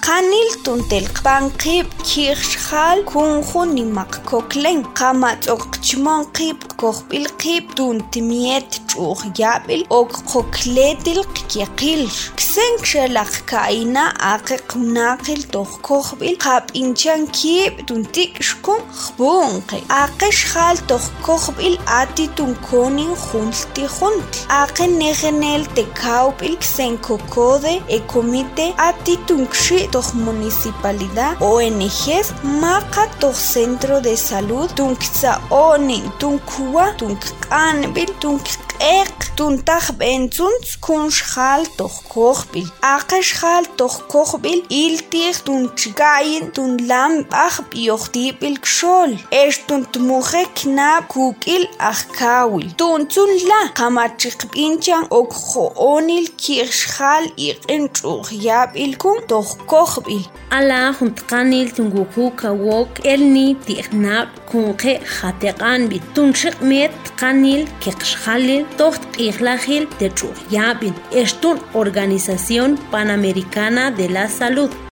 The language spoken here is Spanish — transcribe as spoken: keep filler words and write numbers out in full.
qanil tuntel qpanqib kirshal kunjun nimaq koklen qamat oqchmon qib kohbil qib tuntimiet chuq yabil ok kokletil qiyaqil ksen kshelaq kaina aqiq naqil toj kohbil qab inchan kib tuntik shkun khbunqi aqish khal toj kohbil ati tunkonin junti junt aqin negenel te kaubil ksen kokode e comite ati tunkshi toj municipalidad O N Gs maqa toj centro de salud tunksa onin tunkwa tunkqanbil tunkqeq tuntaj bentzuns kunshal toj kohbil aqishal toj kohbil iltig tunchikayin tunlam aj bioxtibil kshol esh tuntmuje knab kukil ajkawil tuntsun la qamachik pinchan okjo onil kirshal iqin chuq yabil kun toj kohbil ala juntqanil tunguku kawok elni tiqnab kunqe khateqan bitunshik met qanil keqshalil toj qijlajil techuq yabin eshtun Organización Panamericana de la Salud.